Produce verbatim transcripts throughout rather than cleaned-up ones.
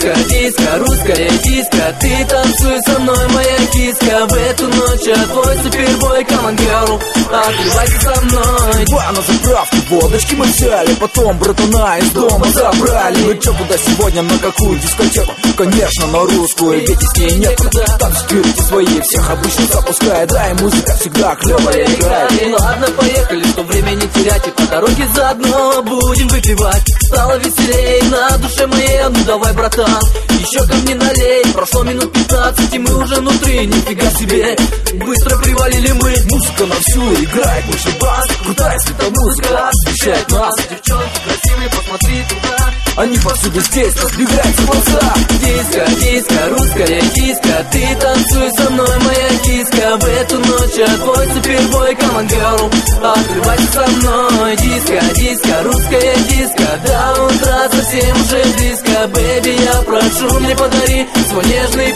Диско, диско, русская диско, ты танцуй со мной, моя киска. В эту ночь я твой супербой, come on, girl, открывайся со мной. Два на заправке, водочки мы взяли, потом братана из дома забрали. Ну чё, куда сегодня, на какую дискотеку? Конечно, на русскую, ведь с ней нет. Там спирити свои, всех обычно запускает, да, и музыка всегда клёвая играет. И ладно, поехали, что время не терять, и по дороге заодно будем выпивать. Стало веселей на душе моей, ну давай, братан, еще ко мне налей. Прошло минут пятнадцать, и мы уже внутри, нифига себе, быстро привалили мы. Музыка на всю играет, мощный бас, крутая светомузыка освещает нас. Девчонки красивые, посмотри туда, они повсюду здесь, разбегаются глаза. Диско, диско, русская диско, ты танцуй со мной, моя киска. В эту ночь я твой супербой, come on, girl, открывайся со мной. Диско, диско, русская диско, до утра совсем уже близко. Бэби, я прошу, мне подари свой нежный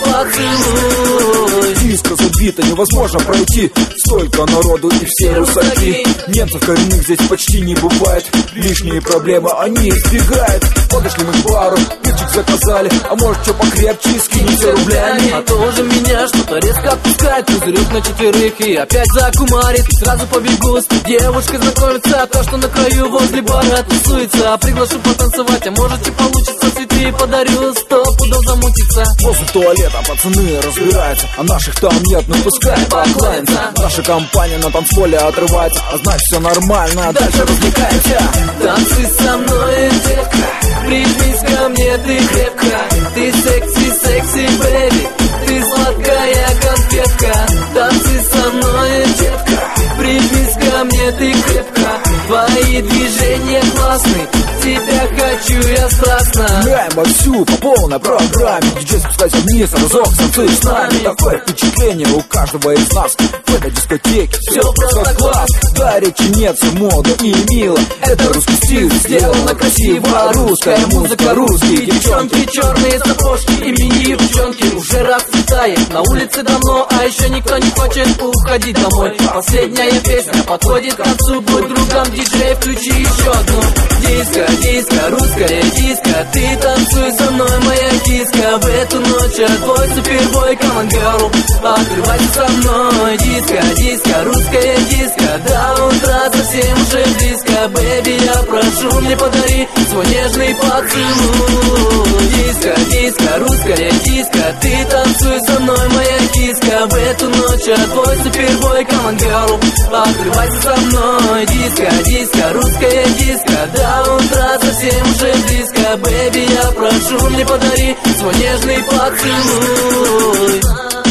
поцелуй. Диско забито, невозможно пройти, столько народу и все русаки. Немцев коренных здесь почти не бывает, лишние проблемы они избегают. Подошли мы к бару, пивчик заказали, а может что покрепче, скинемся рублями. А то уже меня что-то резко отпускает, пузырек на четверых и опять закумарит. Сразу побегу с девушкой знакомиться, а то, что на краю возле бара тусуется. Приглашу потанцевать, а может и получится, цветы подарю, сто пудов замутится. После туалета пацаны разбираются, а наших там нет, ну пускай покланяться. Наша компания на танцполе отрывается, а значит все нормально, дальше развлекаемся. Танцуй со мной, детка, прижмись ко мне, ты крепко. Ты секси, секси, бэби, ты сладкая конфетка. Танцуй со мной, детка, прижмись ко мне, ты крепко. Твои движения классные, тебя хочу я страстно. Играем вовсю по полной программе, диджей спускайся вниз, разок танцуй с нами. Такое впечатление у каждого из нас, в этой дискотеке все просто класс. Да, речи нет, все мода и мило, это русский стиль, сделано красиво. Русская музыка, русские девчонки, черные сапожки и мини-девчонки. Уже расцветает на улице давно, а еще никто не хочет уходить домой. Последняя песня подходит к концу, будь другом, диджей, включи еще одну. Диско, диско, русская диско, ты танцуй со мной, моя киска. В эту ночь я твой супербой, come on, girl, открывайся со мной. Диско, диско, русская диско, до утра совсем уже близко. Бэби, я прошу, мне подари свой нежный поцелуй. Диско, диско, русская диско, ты танцуй со мной, моя киска. В эту ночь я твой супербой, come on, girl, открывайся со мной. Диско, диско, русская диско, до утра совсем уже близко. Бэби, я прошу, мне подари свой нежный поцелуй.